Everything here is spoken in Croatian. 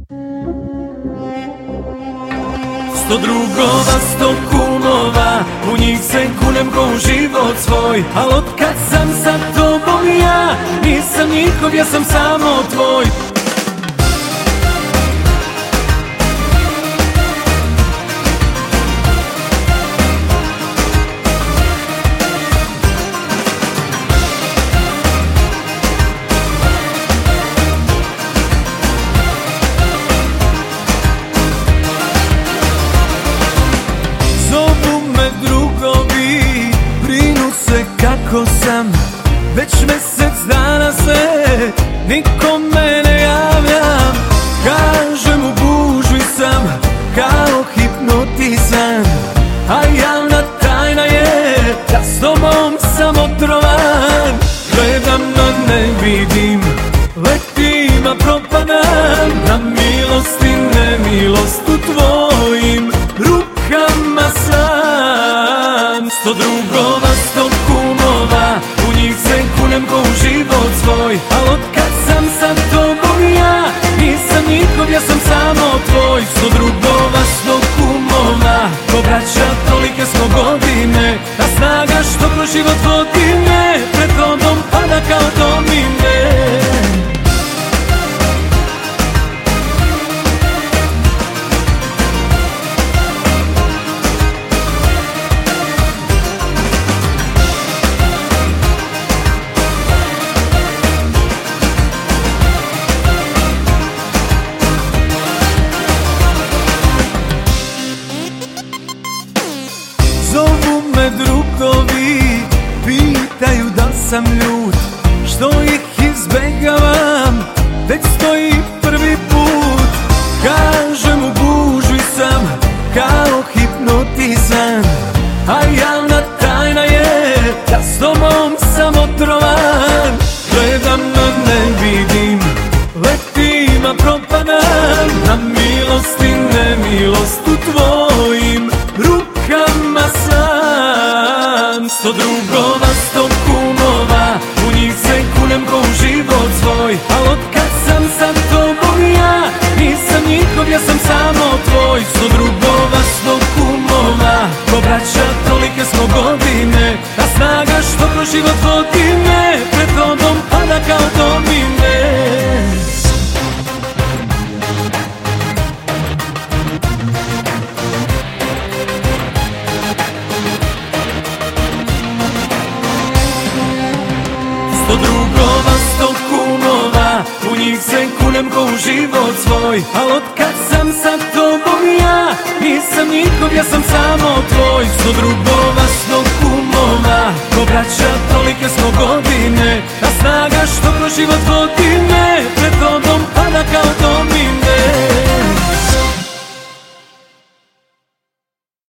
Sto drugova, 100 kumova, u njih se kunem ko u život svoj. Al otkad sam sa tobom ja, nisam njihov, ja sam samo tvoj. Kako sam, već mjesec dana se nikome ne javljam. Kažem u gužvi sam, kao hipnotizam. A javna tajna je da s tobom sam otrovan. Gledam no ne vidim, letim a propadam. Na milost i nemilost u tvojim rukama sam. 100 drugova, 100 kumova, u njih se kunem ko u život svoj. Al otkad sam sa tobom ja, nisam njihov, ja sam samo tvoj. 100 drugova, 100 kumova, ko braća tolike smo godine. Ta snaga što kroz život vodi me, pred tobom pada kao domine. Zovu me drugovi, pitaju da sam ljut, što ih izbegavam, već stoji prvi put. Kažem u gužvi sam, kao hipnotizam. A javna tajna je da s tobom sam otrovan. Gledam no ne vidim, letim a propadam. Na milost i nemilost u tvojim rukama sam. 100 drugova, 100 kumova, u njih se kunem ko u život svoj. Al otkad sam sa tobom ja, nisam njihov, ja sam samo tvoj. 100 drugova, 100 kumova, ko braća tolike smo godine. Ta snaga što kroz život vodi me, pred tobom pada kao domine. Sto drugova, 100 kumova, u njih se kunem ko u život svoj. Al otkad sam sa tobom ja, nisam njihov, ja sam samo tvoj. 100 drugova, 100 kumova, ko braća tolike smo godine. Ta snaga što kroz život vodi me, pred tobom pada